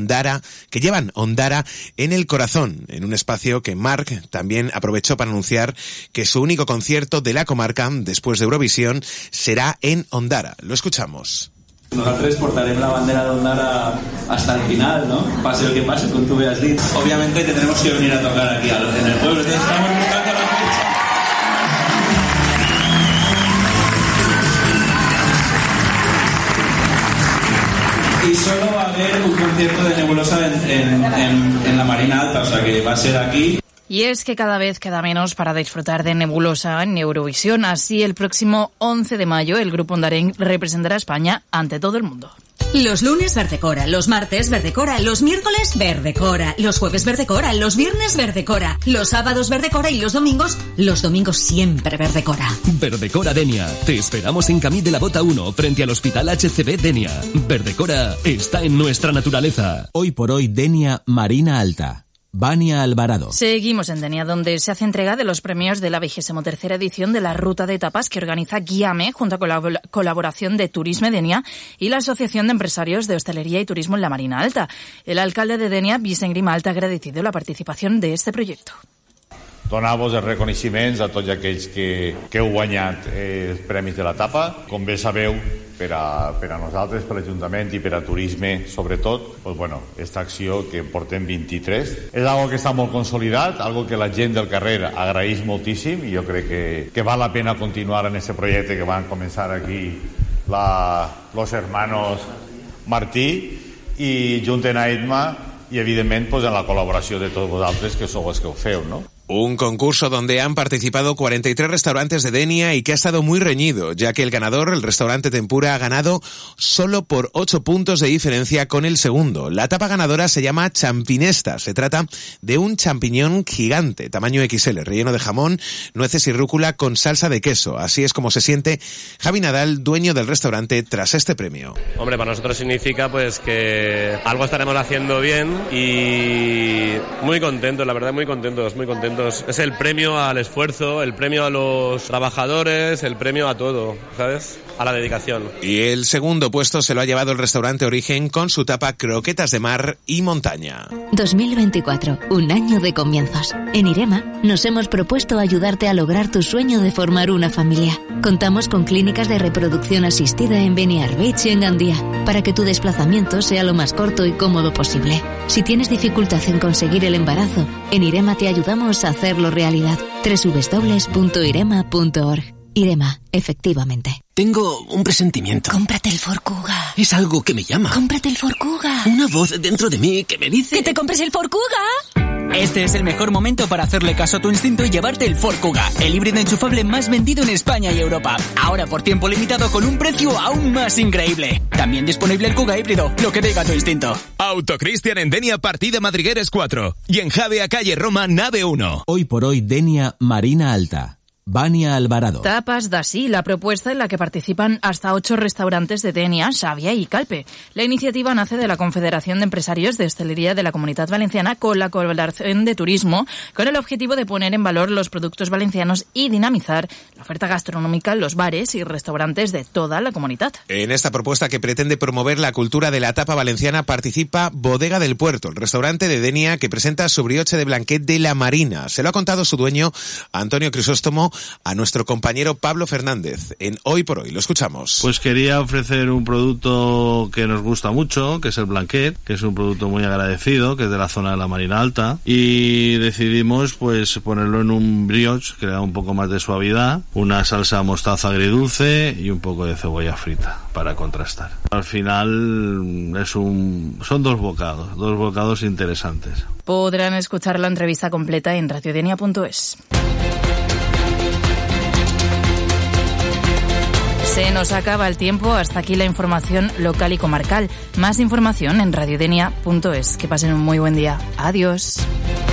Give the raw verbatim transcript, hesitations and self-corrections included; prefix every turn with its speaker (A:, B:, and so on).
A: Ondara, que llevan Ondara en el corazón, en un espacio que Marc también aprovechó para anunciar que su único concierto de la comarca, después de Eurovisión, será en Ondara. Lo escuchamos.
B: Nosaltres portarem la bandera d'Ondara hasta el final, ¿no? Pase lo que pase, con tu veas dit. Obviamente tendremos que venir a tocar aquí en el pueblo, entonces estamos buscando la fecha. Y solo va a haber un concierto de Nebulosa en, en, en, en la Marina Alta, o sea que va a ser aquí.
C: Y es que cada vez queda menos para disfrutar de Nebulosa en Eurovisión. Así, el próximo once de mayo, el grupo ondarenc representará a España ante todo el mundo.
D: Los lunes Verdecora, los martes Verdecora, los miércoles Verdecora, los jueves Verdecora, los viernes Verdecora, los sábados Verdecora y los domingos, los domingos siempre Verdecora.
E: Verdecora Denia. Te esperamos en Camí de la Bota uno, frente al Hospital H C B Denia. Verdecora está en nuestra naturaleza.
F: Hoy por hoy Denia Marina Alta. Vania Alvarado.
C: Seguimos en Denia, donde se hace entrega de los premios de la vigésima tercera edición de la Ruta de Etapas que organiza Guiame, junto con la colaboración de Turisme Denia y la Asociación de Empresarios de Hostelería y Turismo en la Marina Alta. El alcalde de Denia, Vicent Grimalta, ha agradecido la participación de este proyecto.
G: Donar-vos els reconeixements a tots aquells que, que heu guanyat eh, els premis de l'etapa. Com bé sabeu, per a, per a nosaltres, per l'Ajuntament i per a Turisme, sobretot, pues bueno, esta acció que portem vint-i-tres és algo que està molt consolidat, algo que la gent del carrer agraeix moltíssim i jo crec que, que val la pena continuar en este projecte que van començar aquí la, los hermanos Martí i junten a Edma i evidentment pues, en la col·laboració de tots vosaltres que sou els que ho feu, no?
A: Un concurso donde han participado cuarenta y tres restaurantes de Denia y que ha estado muy reñido, ya que el ganador, el restaurante Tempura, ha ganado solo por ocho puntos de diferencia con el segundo. La tapa ganadora se llama Champinesta. Se trata de un champiñón gigante, tamaño equis ele, relleno de jamón, nueces y rúcula con salsa de queso. Así es como se siente Javi Nadal, dueño del restaurante, tras este premio.
H: Hombre, para nosotros significa pues que algo estaremos haciendo bien y muy contentos, la verdad, muy contentos, muy contentos. Es el premio al esfuerzo, el premio a los trabajadores, el premio a todo, ¿sabes? A la dedicación.
A: Y el segundo puesto se lo ha llevado el restaurante Origen con su tapa croquetas de mar y montaña.
I: dos mil veinticuatro, un año de comienzos. En Irema nos hemos propuesto ayudarte a lograr tu sueño de formar una familia. Contamos con clínicas de reproducción asistida en Beniarbeig y en Gandía, para que tu desplazamiento sea lo más corto y cómodo posible. Si tienes dificultad en conseguir el embarazo, en Irema te ayudamos a hacerlo realidad. doble u doble u doble u punto irema punto org. Irema, efectivamente.
J: Tengo un presentimiento.
I: Cómprate el Ford Kuga.
J: Es algo que me llama.
I: Cómprate el Ford Kuga.
J: Una voz dentro de mí que me dice...
I: ¡Que te compres el Ford Kuga!
K: Este es el mejor momento para hacerle caso a tu instinto y llevarte el Ford Kuga, el híbrido enchufable más vendido en España y Europa. Ahora por tiempo limitado con un precio aún más increíble. También disponible el Kuga híbrido, lo que diga tu instinto.
L: Autocristian en Denia, partida Madrigueres cuatro. Y en Javea, calle Roma, nave uno.
F: Hoy por hoy Denia Marina Alta. Vania Alvarado.
C: Tapas d'Ací, la propuesta en la que participan hasta ocho restaurantes de Denia, Xàbia y Calpe. La iniciativa nace de la Confederación de Empresarios de Hostelería de la Comunitat Valenciana con la colaboración de Turismo, con el objetivo de poner en valor los productos valencianos y dinamizar la oferta gastronómica en los bares y restaurantes de toda la comunidad.
A: En esta propuesta que pretende promover la cultura de la tapa valenciana participa Bodega del Puerto, el restaurante de Denia que presenta su brioche de blanquet de la Marina. Se lo ha contado su dueño, Antonio Crisóstomo, a nuestro compañero Pablo Fernández en Hoy por Hoy. Lo escuchamos.
M: Pues quería ofrecer un producto que nos gusta mucho, que es el blanquet, que es un producto muy agradecido, que es de la zona de la Marina Alta, y decidimos pues ponerlo en un brioche que le da un poco más de suavidad, una salsa mostaza agridulce y un poco de cebolla frita para contrastar. Al final es un son dos bocados, dos bocados interesantes.
C: Podrán escuchar la entrevista completa en radiodenia punto es. Se nos acaba el tiempo, hasta aquí la información local y comarcal. Más información en radiodenia punto es. Que pasen un muy buen día. Adiós.